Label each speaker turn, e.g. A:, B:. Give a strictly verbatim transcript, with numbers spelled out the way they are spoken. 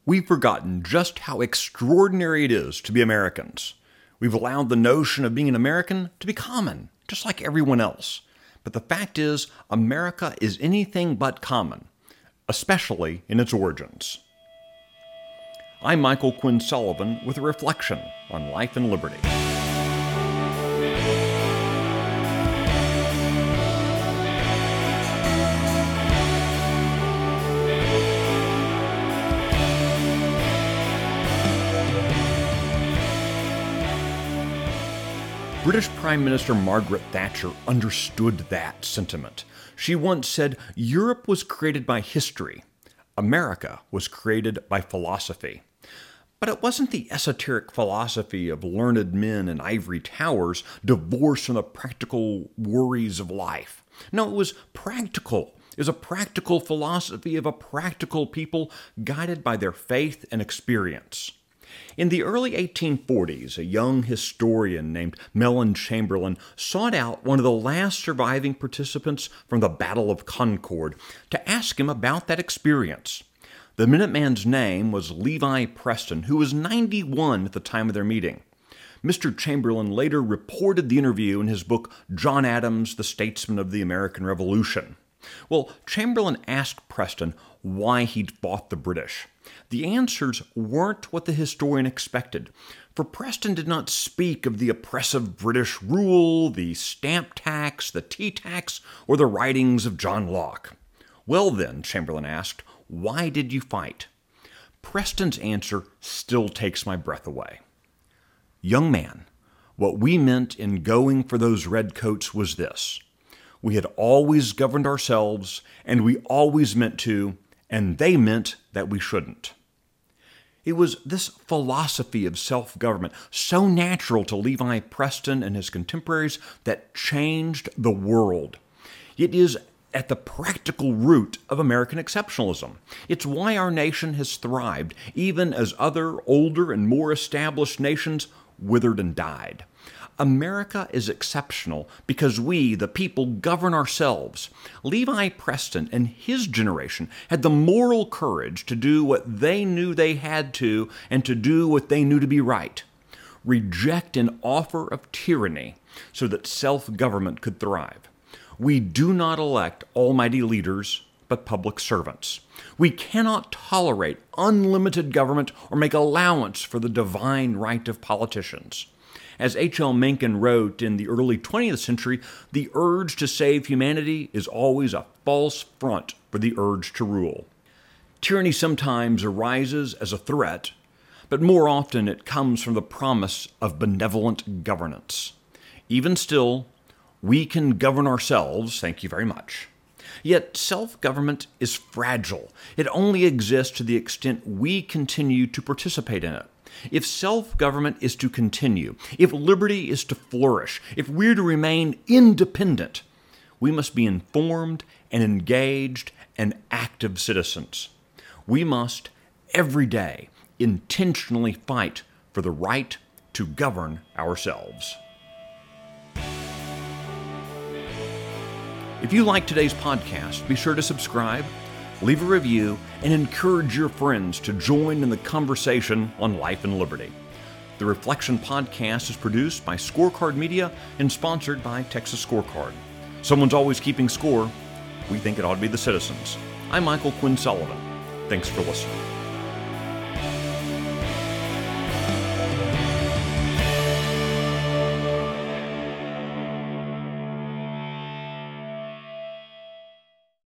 A: We've forgotten just how extraordinary it is to be Americans. We've allowed the notion of being an American to be common, just like everyone else. But the fact is, America is anything but common, especially in its origins. I'm Michael Quinn Sullivan with a reflection on life and liberty. British Prime Minister Margaret Thatcher understood that sentiment. She once said, "Europe was created by history. America was created by philosophy." But it wasn't the esoteric philosophy of learned men in ivory towers divorced from the practical worries of life. No, it was practical. It was a practical philosophy of a practical people guided by their faith and experience. In the early eighteen forties, a young historian named Mellon Chamberlain sought out one of the last surviving participants from the Battle of Concord to ask him about that experience. The Minuteman's name was Levi Preston, who was ninety-one at the time of their meeting. Mister Chamberlain later reported the interview in his book, John Adams, the Statesman of the American Revolution. Well, Chamberlain asked Preston why he'd fought the British. The answers weren't what the historian expected, for Preston did not speak of the oppressive British rule, the stamp tax, the tea tax, or the writings of John Locke. Well then, Chamberlain asked, why did you fight? Preston's answer still takes my breath away. Young man, what we meant in going for those redcoats was this. We had always governed ourselves, and we always meant to, and they meant that we shouldn't. It was this philosophy of self-government, so natural to Levi Preston and his contemporaries, that changed the world. It is at the practical root of American exceptionalism. It's why our nation has thrived, even as other, older, and more established nations withered and died. America is exceptional because we, the people, govern ourselves. Levi Preston and his generation had the moral courage to do what they knew they had to and to do what they knew to be right. Reject an offer of tyranny so that self-government could thrive. We do not elect almighty leaders, but public servants. We cannot tolerate unlimited government or make allowance for the divine right of politicians. As H L Mencken wrote in the early twentieth century, the urge to save humanity is always a false front for the urge to rule. Tyranny sometimes arises as a threat, but more often it comes from the promise of benevolent governance. Even still, we can govern ourselves, thank you very much. Yet self-government is fragile. It only exists to the extent we continue to participate in it. If self-government is to continue, if liberty is to flourish, if we're to remain independent, we must be informed and engaged and active citizens. We must, every day, intentionally fight for the right to govern ourselves. If you like today's podcast, be sure to subscribe, leave a review, and encourage your friends to join in the conversation on life and liberty. The Reflection Podcast is produced by Scorecard Media and sponsored by Texas Scorecard. Someone's always keeping score. We think it ought to be the citizens. I'm Michael Quinn Sullivan. Thanks for listening.